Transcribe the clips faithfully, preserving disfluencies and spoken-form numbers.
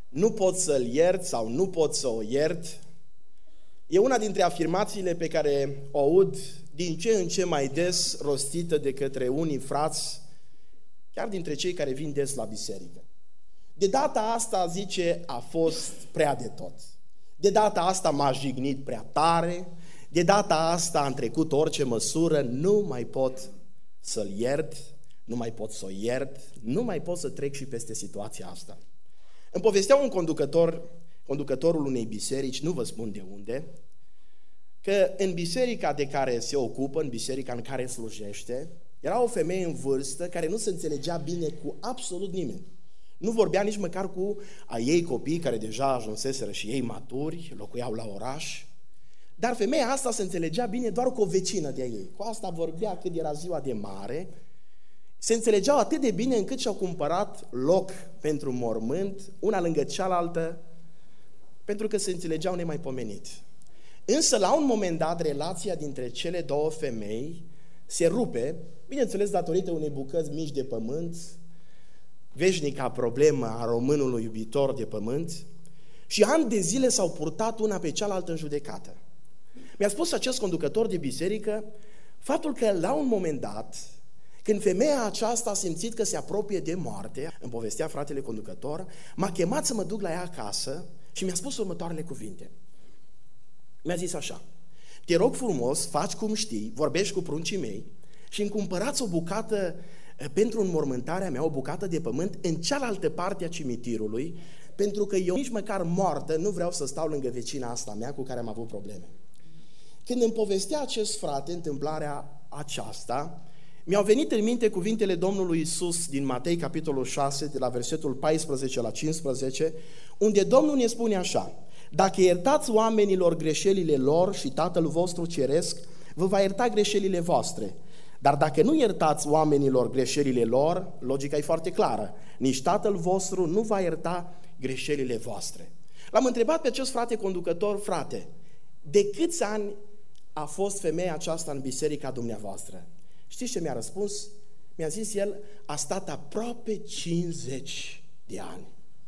nu pot să-l iert sau nu pot să o iert, e una dintre afirmațiile pe care o aud din ce în ce mai des rostită de către unii frați, chiar dintre cei care vin des la biserică. De data asta, zice, a fost prea de tot. De data asta m-a jignit prea tare, de data asta am trecut orice măsură, nu mai pot să-l iert, nu mai pot să o iert, nu mai pot să trec și peste situația asta. Îmi povestea un conducător, conducătorul unei biserici, nu vă spun de unde, că în biserica de care se ocupă, în biserica în care slujește, era o femeie în vârstă care nu se înțelegea bine cu absolut nimeni. Nu vorbea nici măcar cu a ei copii care deja ajunseseră și ei maturi, locuiau la oraș. Dar femeia asta se înțelegea bine doar cu o vecină de ei. Cu asta vorbea cât era ziua de mare. Se înțelegeau atât de bine încât și-au cumpărat loc pentru mormânt, una lângă cealaltă, pentru că se înțelegeau nemaipomenit. Însă, la un moment dat, relația dintre cele două femei se rupe, bineînțeles datorită unei bucăți mici de pământ, veșnica problemă a românului iubitor de pământ, și ani de zile s-au purtat una pe cealaltă în judecată. Mi-a spus acest conducător de biserică faptul că la un moment dat, când femeia aceasta a simțit că se apropie de moarte, îmi povestea fratele conducător, m-a chemat să mă duc la ea acasă și mi-a spus următoarele cuvinte. Mi-a zis așa: te rog frumos, faci cum știi, vorbești cu pruncii mei și îmi cumpărați o bucată pentru înmormântarea mea, o bucată de pământ în cealaltă parte a cimitirului, pentru că eu nici măcar moartă nu vreau să stau lângă vecina asta mea cu care am avut probleme. Când îmi povestea acest frate întâmplarea aceasta, mi-au venit în minte cuvintele Domnului Iisus din Matei, capitolul șase, de la versetul paisprezece la cincisprezece, unde Domnul ne spune așa: dacă iertați oamenilor greșelile lor și Tatăl vostru ceresc vă va ierta greșelile voastre. Dar dacă nu iertați oamenilor greșelile lor, logica e foarte clară, nici Tatăl vostru nu va ierta greșelile voastre. L-am întrebat pe acest frate conducător: frate, de câți ani a fost femeia aceasta în biserica dumneavoastră? Știți ce mi-a răspuns? Mi-a zis el: a stat aproape cincizeci de ani.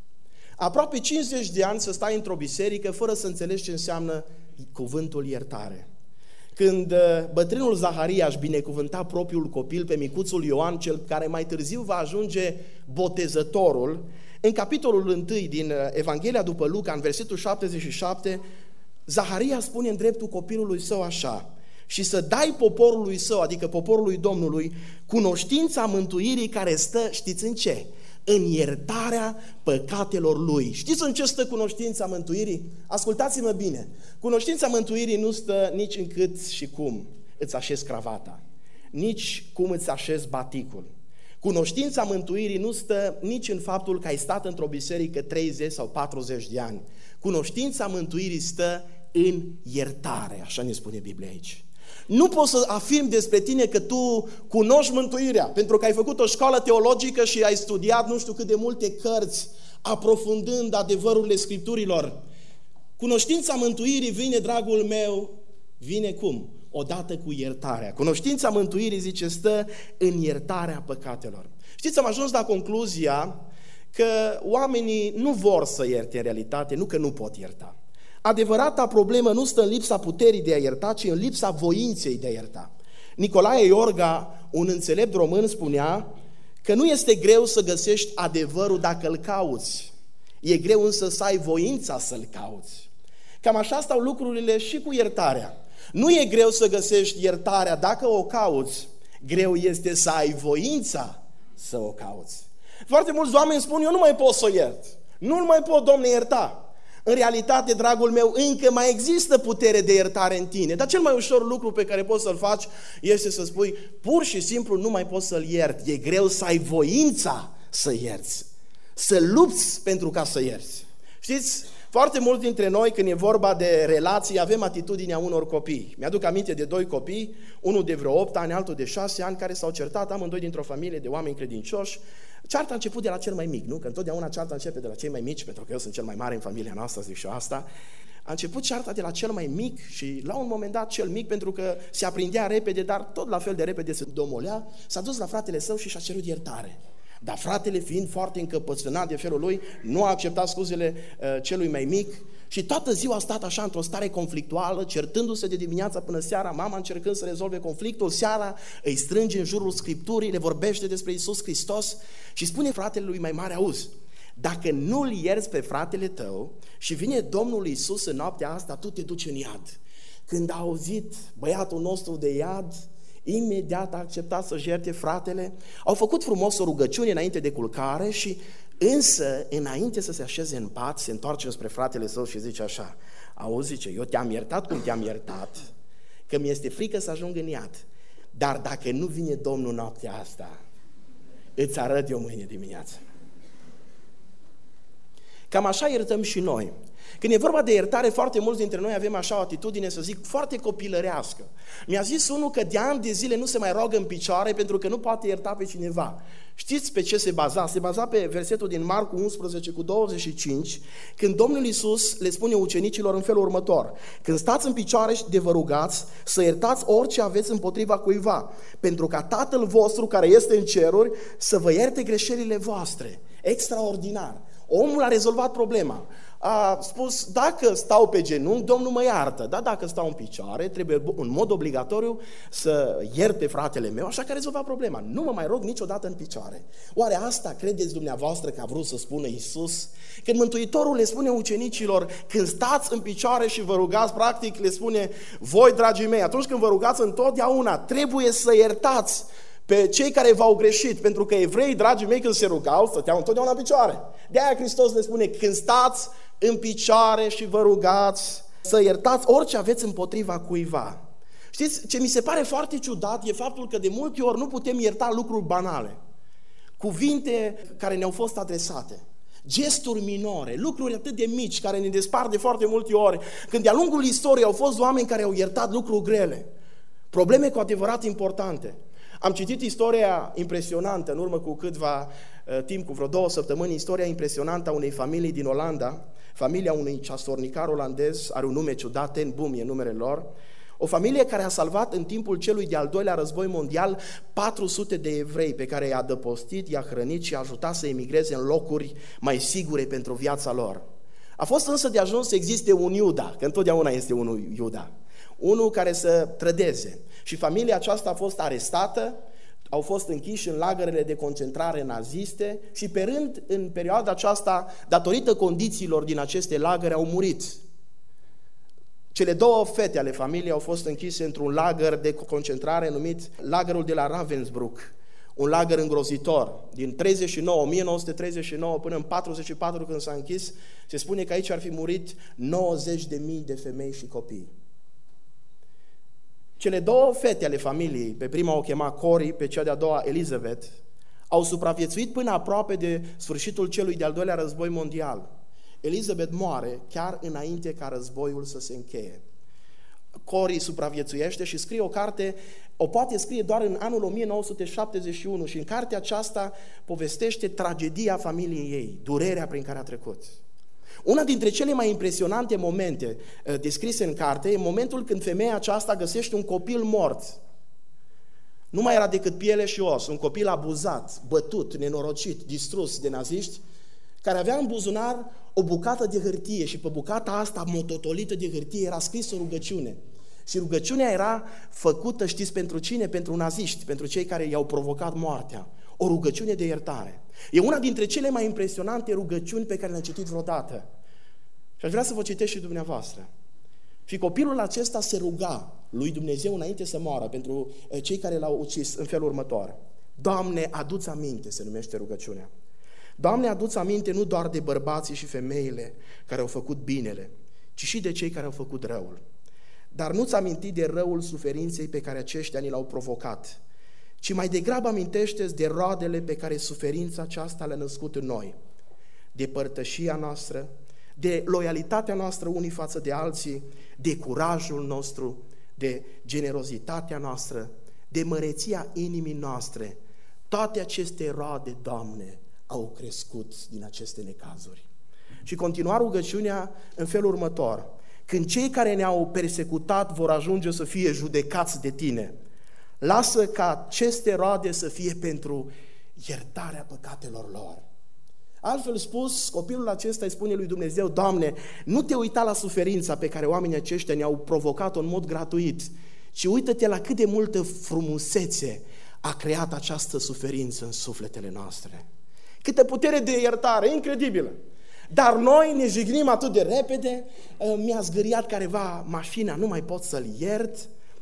Aproape cincizeci de ani să stai într-o biserică fără să înțelegi ce înseamnă cuvântul iertare. Când bătrânul Zaharia își binecuvânta propriul copil pe micuțul Ioan, cel care mai târziu va ajunge botezătorul, în capitolul unu din Evanghelia după Luca, în versetul șaptezeci și șapte, Zaharia spune în dreptul copilului său așa: și să dai poporului său, adică poporului Domnului, cunoștința mântuirii care stă, știți în ce? În iertarea păcatelor lui. Știți în ce stă cunoștința mântuirii? Ascultați-mă bine. Cunoștința mântuirii nu stă nici în cât și cum îți așezi cravata, nici cum îți așezi baticul. Cunoștința mântuirii nu stă nici în faptul că ai stat într-o biserică treizeci sau patruzeci de ani. Cunoștința mântuirii stă în iertare, așa ne spune Biblia aici. Nu poți să afirmi despre tine că tu cunoști mântuirea, pentru că ai făcut o școală teologică și ai studiat nu știu cât de multe cărți, aprofundând adevărurile Scripturilor. Cunoștința mântuirii vine, dragul meu, vine cum? Odată cu iertarea. Cunoștința mântuirii, zice, stă în iertarea păcatelor. Știți, am ajuns la concluzia că oamenii nu vor să ierte în realitate, nu că nu pot ierta. Adevărata problemă nu stă în lipsa puterii de a ierta, ci în lipsa voinței de a ierta. Nicolae Iorga, un înțelept român, spunea că nu este greu să găsești adevărul dacă îl cauți. E greu însă să ai voința să-l cauți. Cam așa stau lucrurile și cu iertarea. Nu e greu să găsești iertarea dacă o cauți, greu este să ai voința să o cauți. Foarte mulți oameni spun: eu nu mai pot să o iert. Nu mai pot, Domne, ierta. În realitate, dragul meu, încă mai există putere de iertare în tine, dar cel mai ușor lucru pe care poți să-l faci este să spui: pur și simplu nu mai poți să-l iert. E greu să ai voința să ierți, să lupți pentru ca să ierți. Știți, foarte mulți dintre noi, când e vorba de relații, avem atitudinea unor copii. Mi-aduc aminte de doi copii, unul de vreo opt ani, altul de șase ani, care s-au certat, amândoi dintr-o familie de oameni credincioși. Cearta a început de la cel mai mic, nu? Că întotdeauna cearta începe de la cei mai mici, pentru că eu sunt cel mai mare în familia noastră, zic și eu asta. A început cearta de la cel mai mic și la un moment dat cel mic, pentru că se aprindea repede, dar tot la fel de repede se domolea, s-a dus la fratele său și și-a cerut iertare. Dar fratele, fiind foarte încăpățânat de felul lui, nu a acceptat scuzele uh, celui mai mic și toată ziua a stat așa într-o stare conflictuală, certându-se de dimineața până seara, mama încercând să rezolve conflictul, seara îi strânge în jurul Scripturii, le vorbește despre Iisus Hristos și spune fratele lui mai mare: auzi, dacă nu-l ierți pe fratele tău și vine Domnul Iisus în noaptea asta, tu te duci în iad. Când a auzit băiatul nostru de iad, imediat a acceptat să jerte fratele, au făcut frumos o rugăciune înainte de culcare și însă, înainte să se așeze în pat, se întoarce spre fratele său și zice așa: auzi, zice, eu te-am iertat cum te-am iertat, că mi-este frică să ajung în iad, dar dacă nu vine Domnul noaptea asta, îți arăt eu mâine dimineață. Cam așa iertăm și noi. Când e vorba de iertare, foarte mulți dintre noi avem așa o atitudine, să zic, foarte copilărească. Mi-a zis unul că de ani de zile nu se mai roagă în picioare pentru că nu poate ierta pe cineva. Știți pe ce se baza? Se baza pe versetul din Marcu unsprezece cu douăzeci și cinci, când Domnul Iisus le spune ucenicilor în felul următor: când stați în picioare și de vă rugați, să iertați orice aveți împotriva cuiva, pentru ca Tatăl vostru care este în ceruri să vă ierte greșelile voastre. Extraordinar! Omul a rezolvat problema. A spus: dacă stau pe genunchi, Domnul mă iartă, dar dacă stau în picioare, trebuie în mod obligatoriu să iert pe fratele meu, așa că a rezolvat problema. Nu mă mai rog niciodată în picioare. Oare asta credeți dumneavoastră că a vrut să spună Iisus? Când Mântuitorul le spune ucenicilor: când stați în picioare și vă rugați, practic le spune: voi, dragii mei, atunci când vă rugați, întotdeauna trebuie să iertați pe cei care v-au greșit, pentru că evrei, dragii mei, când se rugau, stăteau întotdeauna în picioare. De-aia Hristos le spune: când stați în picioare și vă rugați, să iertați orice aveți împotriva cuiva. Știți, ce mi se pare foarte ciudat e faptul că de multe ori nu putem ierta lucruri banale, cuvinte care ne-au fost adresate, gesturi minore, lucruri atât de mici care ne despart de foarte multe ori, când de-a lungul istoriei au fost oameni care au iertat lucruri grele, probleme cu adevărat importante. Am citit istoria impresionantă în urmă cu câtva uh, timp, cu vreo două săptămâni, istoria impresionantă a unei familii din Olanda, familia unui ceasornicar olandez, are un nume ciudat, Ten Boom e numele lor, o familie care a salvat în timpul celui de-al doilea război mondial patru sute de evrei pe care i-a adăpostit, i-a hrănit și i-a ajutat să emigreze în locuri mai sigure pentru viața lor. A fost însă de ajuns să existe un Iuda, că întotdeauna este unul Iuda, unul care să trădeze. Și familia aceasta a fost arestată, au fost închiși în lagărele de concentrare naziste și pe rând, în perioada aceasta, datorită condițiilor din aceste lagăre, au murit. Cele două fete ale familiei au fost închise într-un lagăr de concentrare numit lagărul de la Ravensbrück, un lagăr îngrozitor. Din treizeci și nouă, o mie nouă sute treizeci și nouă până în patruzeci și patru, când s-a închis, se spune că aici ar fi murit nouăzeci de mii de femei și copii. Cele două fete ale familiei, pe prima o chema Cori, pe cea de-a doua Elizabeth, au supraviețuit până aproape de sfârșitul celui de-al doilea război mondial. Elizabeth moare chiar înainte ca războiul să se încheie. Cori supraviețuiește și scrie o carte, o poate scrie doar în anul o mie nouă sute șaptezeci și unu și în cartea aceasta povestește tragedia familiei ei, durerea prin care a trecut. Una dintre cele mai impresionante momente uh, descrise în carte e momentul când femeia aceasta găsește un copil mort. Nu mai era decât piele și os, un copil abuzat, bătut, nenorocit, distrus de naziști, care avea în buzunar o bucată de hârtie și pe bucata asta mototolită de hârtie era scris o rugăciune. Și rugăciunea era făcută, știți pentru cine? Pentru naziști, pentru cei care i-au provocat moartea. O rugăciune de iertare. E una dintre cele mai impresionante rugăciuni pe care le-am citit vreodată. Și aș vrea să vă citesc și dumneavoastră. Și copilul acesta se ruga lui Dumnezeu înainte să moară pentru cei care l-au ucis în felul următor. Doamne, adu-ți aminte, se numește rugăciunea. Doamne, adu-ți aminte nu doar de bărbații și femeile care au făcut binele, ci și de cei care au făcut răul. Dar nu-ți aminti de răul suferinței pe care aceștia ni l-au provocat, ci mai degrabă amintește-ți de roadele pe care suferința aceasta le-a născut în noi, de părtășia noastră, de loialitatea noastră unii față de alții, de curajul nostru, de generozitatea noastră, de măreția inimii noastre. Toate aceste roade, Doamne, au crescut din aceste necazuri. Și continua rugăciunea în felul următor: când cei care ne-au persecutat vor ajunge să fie judecați de Tine, lasă ca aceste roade să fie pentru iertarea păcatelor lor. Altfel spus, copilul acesta îi spune lui Dumnezeu: Doamne, nu te uita la suferința pe care oamenii aceștia ne-au provocat-o în mod gratuit, ci uită-te la cât de multă frumusețe a creat această suferință în sufletele noastre. Câtă putere de iertare, incredibilă! Dar noi ne jignim atât de repede, mi-a zgâriat careva mașina, nu mai pot să-l iert.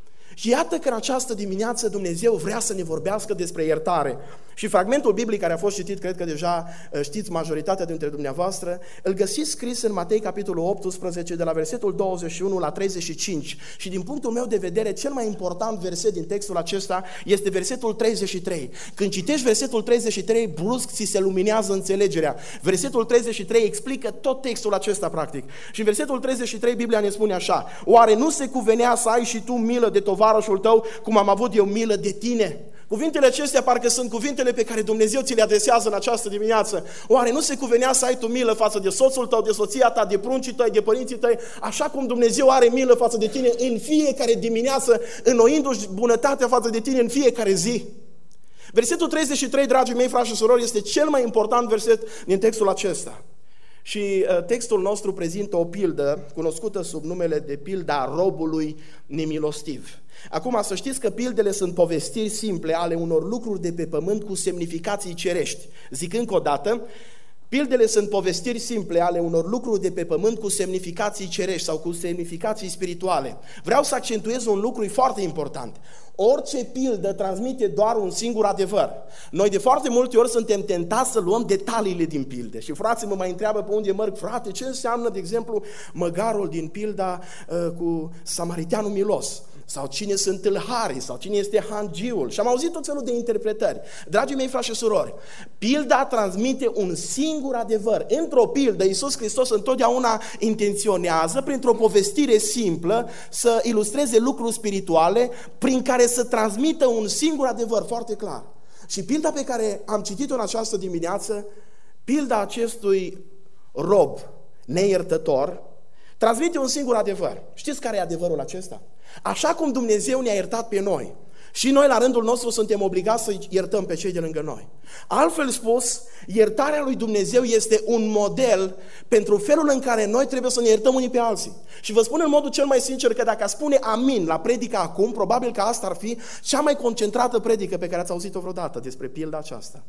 Și iată că în această dimineață Dumnezeu vrea să ne vorbească despre iertare. Și fragmentul biblic care a fost citit, cred că deja știți majoritatea dintre dumneavoastră, îl găsiți scris în Matei capitolul optsprezece, de la versetul douăzeci și unu la treizeci și cinci. Și din punctul meu de vedere, cel mai important verset din textul acesta este versetul treizeci și trei. Când citești versetul treizeci și trei, brusc ți se luminează înțelegerea. Versetul treizeci și trei explică tot textul acesta practic. Și în versetul treizeci și trei Biblia ne spune așa: oare nu se cuvenea să ai și tu milă de tovarășul tău, cum am avut eu milă de tine? Cuvintele acestea parcă sunt cuvintele pe care Dumnezeu ți le adresează în această dimineață. Oare nu se cuvenea să ai tu milă față de soțul tău, de soția ta, de pruncii tăi, de părinții tăi, așa cum Dumnezeu are milă față de tine în fiecare dimineață, înnoindu-și bunătatea față de tine în fiecare zi? Versetul treizeci și trei, dragii mei, frați și surori, este cel mai important verset din textul acesta. Și uh, textul nostru prezintă o pildă cunoscută sub numele de pilda robului nemilostiv. Acum, să știți că pildele sunt povestiri simple ale unor lucruri de pe pământ cu semnificații cerești. Zic încă o dată, pildele sunt povestiri simple ale unor lucruri de pe pământ cu semnificații cerești sau cu semnificații spirituale. Vreau să accentuez un lucru foarte important. Orice pildă transmite doar un singur adevăr. Noi de foarte multe ori suntem tentați să luăm detaliile din pilde. Și frații mă mai întreabă pe unde merg: frate, ce înseamnă, de exemplu, măgarul din pilda uh, cu samariteanul milos? Sau cine sunt tâlharii, sau cine este hangiul. Și am auzit tot felul de interpretări. Dragii mei, frați și surori, pilda transmite un singur adevăr. Într-o pildă, Iisus Hristos întotdeauna intenționează, printr-o povestire simplă, să ilustreze lucruri spirituale prin care să transmită un singur adevăr foarte clar. Și pilda pe care am citit-o în această dimineață, pilda acestui rob neiertător, transmite un singur adevăr. Știți care e adevărul acesta? Așa cum Dumnezeu ne-a iertat pe noi, și noi la rândul nostru suntem obligați să iertăm pe cei de lângă noi. Altfel spus, iertarea lui Dumnezeu este un model pentru felul în care noi trebuie să ne iertăm unii pe alții. Și vă spun în modul cel mai sincer că dacă spune amin la predica acum, probabil că asta ar fi cea mai concentrată predică pe care ați auzit-o vreodată despre pilda aceasta.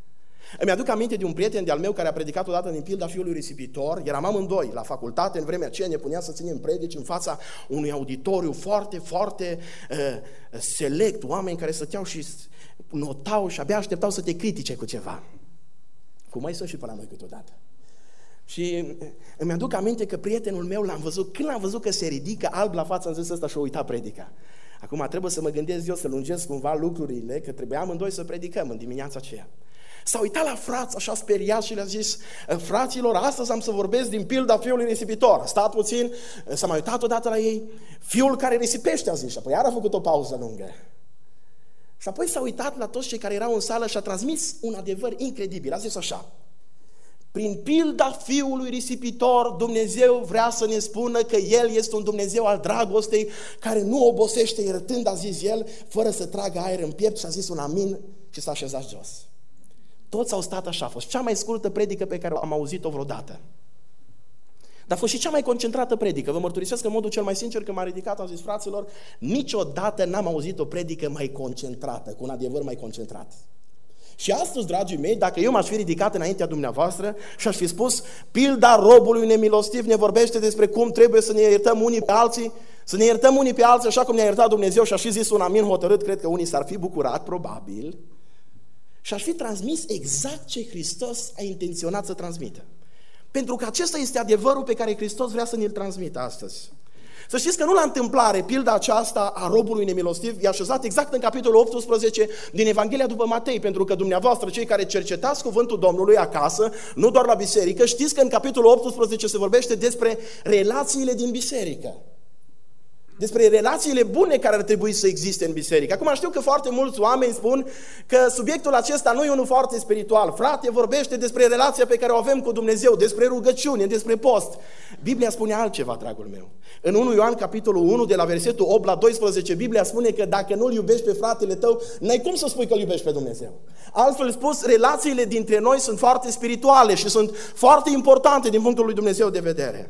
Îmi aduc aminte de un prieten de-al meu care a predicat odată din pilda fiului risipitor. Eram amândoi la facultate, în vremea aceea ne punea să ținem predici în fața unui auditoriu foarte, foarte uh, select, oameni care stăteau și notau și abia așteptau să te critique cu ceva. Cum mai sunt și pe la noi câteodată. Și îmi aduc aminte că prietenul meu l-am văzut, când l-am văzut că se ridică alb la față, am zis: ăsta și-a uitat predica. Acum trebuie să mă gândesc eu să lungesc cumva lucrurile, că trebuia amândoi să predicăm în dimineața aceea. S-a uitat la frați așa speriat și le-a zis: fraților, astăzi am să vorbesc din pilda fiului risipitor. A stat puțin, s-a mai uitat odată la ei: fiul care risipește, a zis, și apoi iar a făcut o pauză lungă. Și apoi s-a uitat la toți cei care erau în sală și a transmis un adevăr incredibil. A zis așa: prin pilda fiului risipitor, Dumnezeu vrea să ne spună că El este un Dumnezeu al dragostei, care nu obosește iertând, a zis El, fără să tragă aer în piept, și a zis un amin și s-a așezat jos. Toți au stat așa, a fost cea mai scurtă predică pe care am auzit-o vreodată. Dar a fost și cea mai concentrată predică. Vă mărturisesc în modul cel mai sincer că m-a ridicat, am zis: fraților, niciodată n-am auzit o predică mai concentrată, cu un adevăr mai concentrat. Și astăzi, dragii mei, dacă eu m-aș fi ridicat înaintea dumneavoastră și aș fi spus: pilda robului nemilostiv ne vorbește despre cum trebuie să ne iertăm unii pe alții, să ne iertăm unii pe alții așa cum ne-a iertat Dumnezeu, și aș fi zis un amin hotărât, cred că unii s-ar fi bucurat, probabil, și aș fi transmis exact ce Hristos a intenționat să transmită. Pentru că acesta este adevărul pe care Hristos vrea să ne-l transmită astăzi. Să știți că nu la întâmplare pilda aceasta a robului nemilostiv e așezat exact în capitolul optsprezece din Evanghelia după Matei, pentru că dumneavoastră, cei care cercetați cuvântul Domnului acasă, nu doar la biserică, știți că în capitolul optsprezece se vorbește despre relațiile din biserică. Despre relațiile bune care ar trebui să existe în biserică. Acum știu că foarte mulți oameni spun că subiectul acesta nu e unul foarte spiritual. Frate, vorbește despre relația pe care o avem cu Dumnezeu, despre rugăciune, despre post. Biblia spune altceva, dragul meu. În unu Ioan, capitolul unu, de la versetul opt la doisprezece, Biblia spune că dacă nu-L iubești pe fratele tău, n-ai cum să spui că îl iubești pe Dumnezeu. Altfel spus, relațiile dintre noi sunt foarte spirituale și sunt foarte importante din punctul lui Dumnezeu de vedere.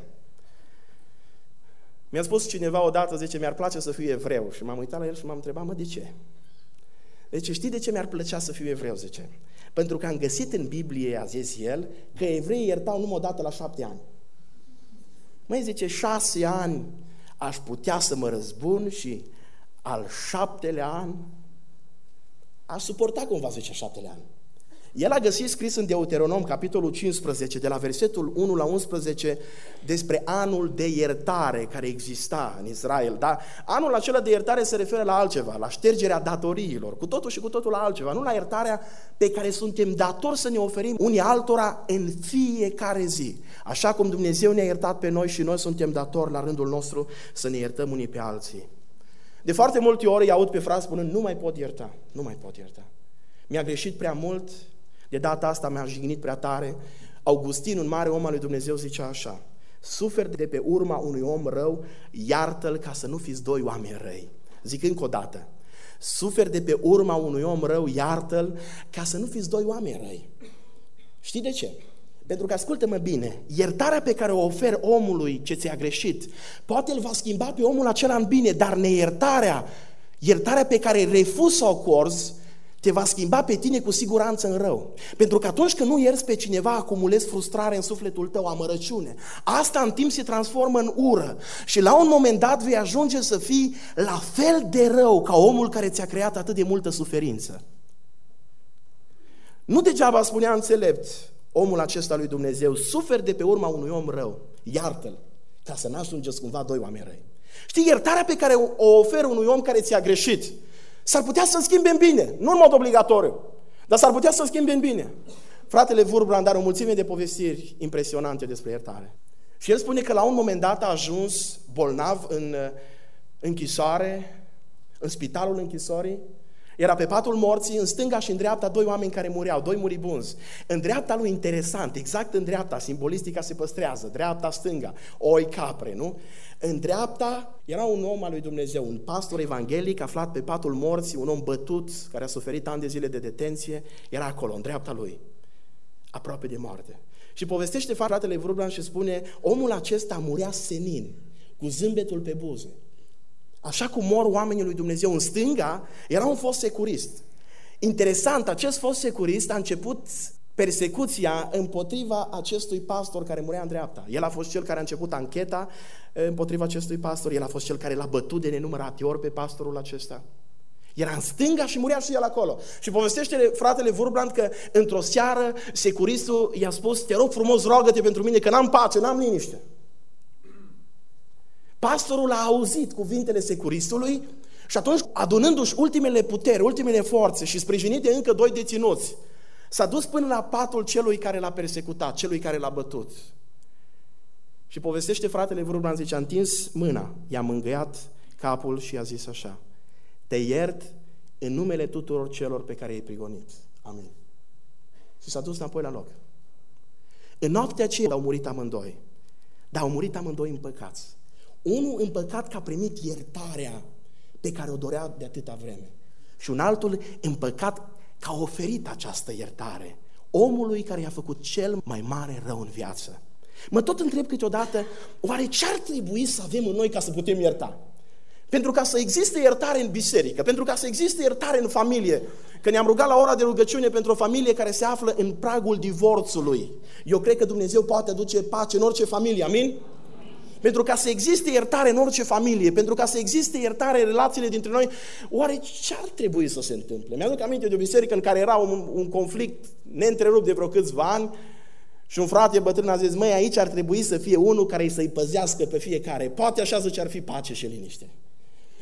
Mi-a spus cineva odată, zice, mi-ar place să fiu evreu. Și m-am uitat la el și m-am întrebat, mă, de ce? Deci știi de ce mi-ar plăcea să fiu evreu, zice? Pentru că am găsit în Biblie, a zis el, că evreii iertau numai o dată la șapte ani. Măi, zice, șase ani aș putea să mă răzbun și al șaptelea an aș suporta cumva, zice, șaptele ani. El a găsit scris în Deuteronom, capitolul cincisprezece, de la versetul unu la unsprezece, despre anul de iertare care exista în Israel. Dar anul acela de iertare se referă la altceva, la ștergerea datoriilor, cu totul și cu totul la altceva, nu la iertarea pe care suntem datori să ne oferim unii altora în fiecare zi. Așa cum Dumnezeu ne-a iertat pe noi și noi suntem datori la rândul nostru să ne iertăm unii pe alții. De foarte multe ori îi aud pe frați spunând, nu mai pot ierta, nu mai pot ierta. Mi-a greșit prea mult, de data asta mi-a jignit prea tare. Augustin, un mare om al lui Dumnezeu, zicea așa: suferi de pe urma unui om rău, iartă-l ca să nu fiți doi oameni răi. Zic încă o dată, suferi de pe urma unui om rău, iartă-l ca să nu fiți doi oameni răi. Știi de ce? Pentru că, ascultă-mă bine, iertarea pe care o oferi omului ce ți-a greșit, poate îl va schimba pe omul acela în bine, dar neiertarea, iertarea pe care refuzi să o acorzi, te va schimba pe tine cu siguranță în rău. Pentru că atunci când nu ierți pe cineva, acumulezi frustrare în sufletul tău, amărăciune. Asta în timp se transformă în ură. Și la un moment dat vei ajunge să fii la fel de rău ca omul care ți-a creat atât de multă suferință. Nu degeaba spunea înțelept omul acesta lui Dumnezeu, suferi de pe urma unui om rău, iartă-l, ca să n-ajungeți cumva doi oameni răi. Știi, iertarea pe care o oferă unui om care ți-a greșit, s-ar putea să-l schimbe în bine, nu în mod obligatoriu, dar s-ar putea să-l schimbe în bine. Fratele Wurmbrand are o mulțime de povestiri impresionante despre iertare. Și el spune că la un moment dat a ajuns bolnav în închisoare, în spitalul închisorii, era pe patul morții, în stânga și în dreapta doi oameni care mureau, doi muribunzi. În dreapta lui, interesant, exact în dreapta, simbolistica se păstrează, dreapta, stânga, oi, capre, nu? În dreapta era un om al lui Dumnezeu, un pastor evanghelic aflat pe patul morții, un om bătut, care a suferit ani de zile de detenție, era acolo, în dreapta lui, aproape de moarte. Și povestește fratele Wurmbrand și spune, omul acesta murea senin, cu zâmbetul pe buze. Așa cum mor oamenii lui Dumnezeu. În stânga era un fost securist. Interesant, acest fost securist a început persecuția împotriva acestui pastor care murea în dreapta. El a fost cel care a început ancheta împotriva acestui pastor, el a fost cel care l-a bătut de nenumărate ori pe pastorul acesta. Era în stânga și murea și el acolo. Și povestește fratele Wurmbrand că într-o seară securistul i-a spus, te rog frumos, roagă-te pentru mine că n-am pace, n-am liniște. Pastorul a auzit cuvintele securistului și atunci, adunându-și ultimele puteri, ultimele forțe și sprijinit de încă doi deținuți, s-a dus până la patul celui care l-a persecutat, celui care l-a bătut. Și povestește fratele Wurmbrand, zice, a întins mâna, i-a mângâiat capul și i-a zis așa, te iert în numele tuturor celor pe care i-ai prigonit. Amin. Și s-a dus înapoi la loc. În noaptea aceea au murit amândoi, dar au murit amândoi împăcați. Unul în păcat că a primit iertarea pe care o dorea de atâta vreme. Și un altul în păcat că a oferit această iertare omului care i-a făcut cel mai mare rău în viață. Mă tot întreb câteodată, oare ce ar trebui să avem în noi ca să putem ierta? Pentru ca să existe iertare în biserică, pentru ca să existe iertare în familie, că ne-am rugat la ora de rugăciune pentru o familie care se află în pragul divorțului. Eu cred că Dumnezeu poate aduce pace în orice familie, amin? Pentru ca să existe iertare în orice familie, pentru ca să existe iertare în relațiile dintre noi, oare ce ar trebui să se întâmple? Mi-aduc aminte de o biserică în care era un, un conflict neîntrerupt de vreo câțiva ani și un frate bătrân a zis, măi, aici ar trebui să fie unul care să-i păzească pe fiecare. Poate așa zice ar fi pace și liniște.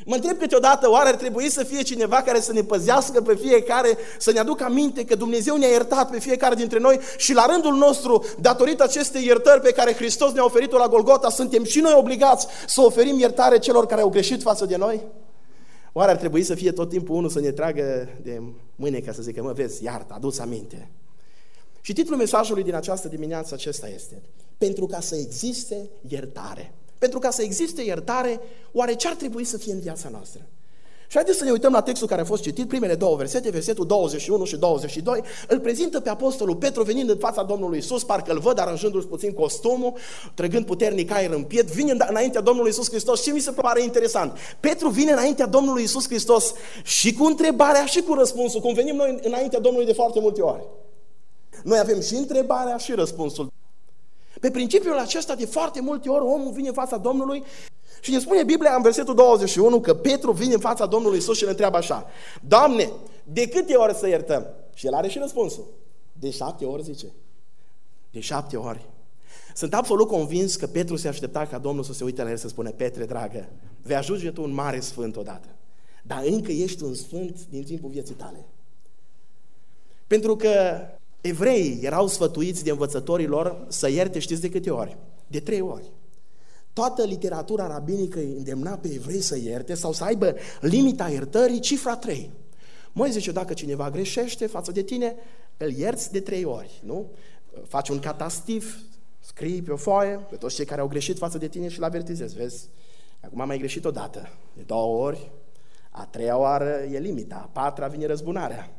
Mă întreb câteodată, oare ar trebui să fie cineva care să ne păzească pe fiecare, să ne aducă aminte că Dumnezeu ne-a iertat pe fiecare dintre noi și la rândul nostru, datorită acestei iertări pe care Hristos ne-a oferit-o la Golgota, suntem și noi obligați să oferim iertare celor care au greșit față de noi? Oare ar trebui să fie tot timpul unul să ne tragă de mâine ca să zică, mă vezi, iartă, adu-ți aminte. Și titlul mesajului din această dimineață acesta este: pentru ca să existe iertare. Pentru ca să existe iertare, oare ce ar trebui să fie în viața noastră? Și haideți să ne uităm la textul care a fost citit, primele două versete, versetul douăzeci și unu și douăzeci și doi, îl prezintă pe apostolul Petru venind în fața Domnului Iisus, parcă îl văd aranjându-și puțin costumul, trăgând puternic aer în piept, vine înaintea Domnului Iisus Hristos și mi se pare interesant. Petru vine înaintea Domnului Iisus Hristos și cu întrebarea și cu răspunsul, cum venim noi înaintea Domnului de foarte multe ori. Noi avem și întrebarea și răspunsul. Pe principiul acesta, de foarte multe ori, omul vine în fața Domnului și ne spune Biblia în versetul douăzeci și unu că Petru vine în fața Domnului Iisus și îl întreabă așa: Doamne, de câte ori să iertăm? Și el are și răspunsul. De șapte ori, zice. De șapte ori. Sunt absolut convins că Petru se aștepta ca Domnul să se uite la el să spună: Petre, dragă, vei ajunge tu un mare sfânt odată, dar încă ești un sfânt din timpul vieții tale. Pentru că evreii erau sfătuiți de învățătorii lor să ierte, știți de câte ori? De trei ori. Toată literatura rabinică îi îndemna pe evrei să ierte sau să aibă limita iertării, cifra trei. Moise zice, dacă cineva greșește față de tine, îl ierți de trei ori, nu? Faci un catastif, scrii pe o foaie pe toți cei care au greșit față de tine și îl avertizezi. Vezi, acum am mai greșit odată, de două ori, a treia oară e limita, a patra vine răzbunarea.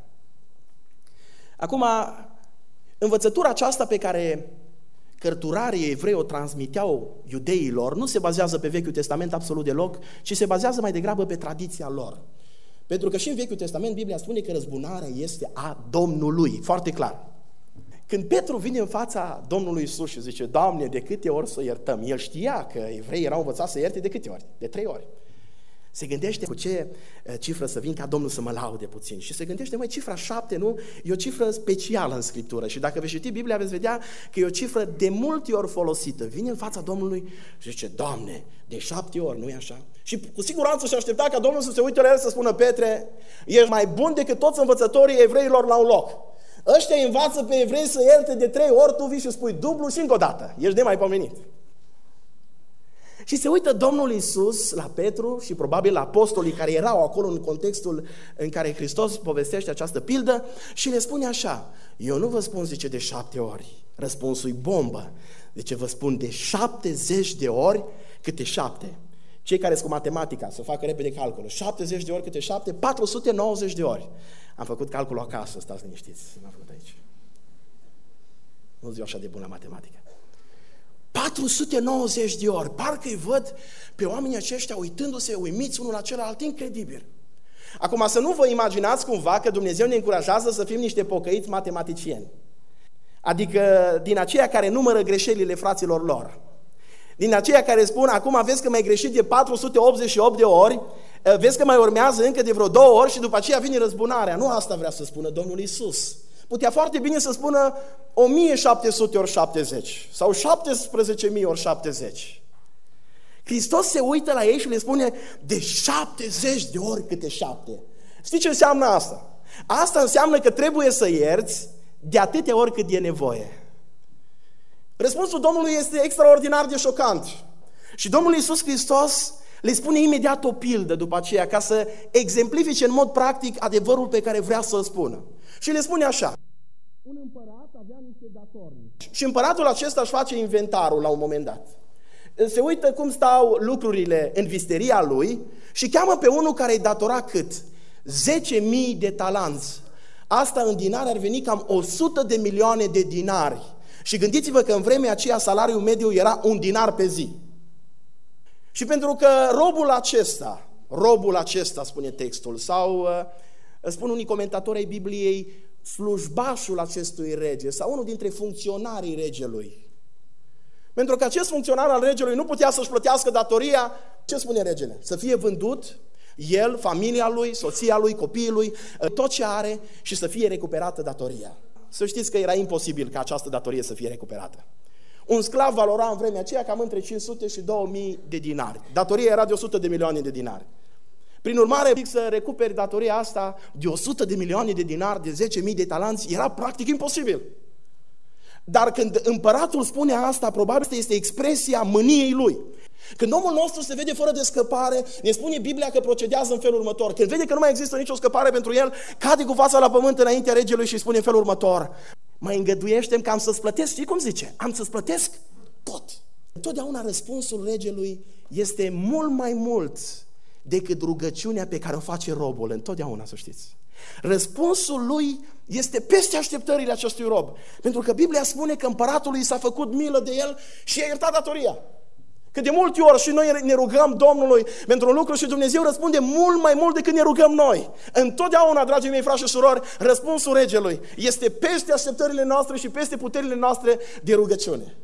Acum, învățătura aceasta pe care cărturarii evrei o transmiteau iudeilor nu se bazează pe Vechiul Testament absolut deloc, ci se bazează mai degrabă pe tradiția lor. Pentru că și în Vechiul Testament Biblia spune că răzbunarea este a Domnului, foarte clar. Când Petru vine în fața Domnului Iisus și zice, Doamne, de câte ori să iertăm? El știa că evreii erau învățați să ierte de câte ori? De trei ori. Se gândește cu ce cifră să vin ca Domnul să mă laude puțin. Și se gândește, măi, cifra șapte, nu? E o cifră specială în Scriptură. Și dacă veți citi Biblia, veți vedea că e o cifră de multe ori folosită. Vine în fața Domnului și zice, Doamne, de șapte ori, nu e așa? Și cu siguranță și aștepta ca Domnul să se uite la el să spună, Petre, ești mai bun decât toți învățătorii evreilor la un loc. Ăștia învață pe evrei să ierte de trei ori, tu vii și spui dublu și încă o dată. Ești nemaipomenit. Și se uită Domnul Iisus la Petru și probabil la apostolii care erau acolo în contextul în care Hristos povestește această pildă și le spune așa, eu nu vă spun, zice, de șapte ori, răspunsul e bombă, zice, vă spun de șaptezeci de ori câte șapte. Cei care sunt cu matematica, să facă repede calculul, șaptezeci de ori câte șapte, patru sute nouăzeci de ori. Am făcut calculul acasă, stați liniștiți, n-am făcut aici. Nu zic așa de bun la matematică. patru sute nouăzeci de ori, parcă îi văd pe oamenii aceștia uitându-se, uimiți unul la celălalt, incredibil. Acum să nu vă imaginați cumva că Dumnezeu ne încurajează să fim niște pocăiți matematicieni. Adică din aceia care numără greșelile fraților lor. Din aceia care spun, acum vezi că mai greșit de patru sute optzeci și opt de ori, vezi că mai urmează încă de vreo două ori și după aceea vine răzbunarea. Nu asta vrea să spună Domnul Iisus. Putea foarte bine să spună o mie șapte sute ori șaptezeci sau șaptesprezece mii ori șaptezeci. Hristos se uită la ei și le spune de șaptezeci de ori câte șapte. Știi ce înseamnă asta? Asta înseamnă că trebuie să ierți de atâtea ori cât e nevoie. Răspunsul Domnului este extraordinar de șocant. Și Domnul Iisus Hristos le spune imediat o pildă după aceea ca să exemplifice în mod practic adevărul pe care vrea să-l spună. Și le spune așa. Un împărat avea niște datornici. Și împăratul acesta își face inventarul la un moment dat. Se uită cum stau lucrurile în visteria lui și cheamă pe unul care îi datora cât? zece mii de talanți. Asta în dinari ar veni cam o sută de milioane de dinari. Și gândiți-vă că în vremea aceea salariul mediu era un dinar pe zi. Și pentru că robul acesta, robul acesta, spune textul, sau spun unii comentatori ai Bibliei, slujbașul acestui rege, sau unul dintre funcționarii regelui. Pentru că acest funcționar al regelui nu putea să-și plătească datoria, ce spune regele? Să fie vândut, el, familia lui, soția lui, copiii lui, tot ce are și să fie recuperată datoria. Să știți că era imposibil ca această datorie să fie recuperată. Un sclav valora în vremea aceea cam între cinci sute și două mii de dinari. Datoria era de o sută de milioane de dinari. Prin urmare, să recuperi datoria asta de o sută de milioane de dinari, de zece mii de talanți, era practic imposibil. Dar când împăratul spune asta, probabil asta este expresia mâniei lui. Când omul nostru se vede fără de scăpare, ne spune Biblia că procedează în felul următor. Când vede că nu mai există nicio scăpare pentru el, cade cu fața la pământ înaintea regelui și spune în felul următor: mă îngăduiește-mi că am să-ți plătesc, știi cum zice? Am să-ți plătesc tot. Întotdeauna răspunsul regelui este mult mai mult decât rugăciunea pe care o face robul, întotdeauna, să știți. Răspunsul lui este peste așteptările acestui rob, pentru că Biblia spune că împăratului s-a făcut milă de el și i-a iertat datoria. Că de multe ori și noi ne rugăm Domnului pentru un lucru și Dumnezeu răspunde mult mai mult decât ne rugăm noi. Întotdeauna, dragii mei frați și surori, răspunsul regelui este peste așteptările noastre și peste puterile noastre de rugăciune.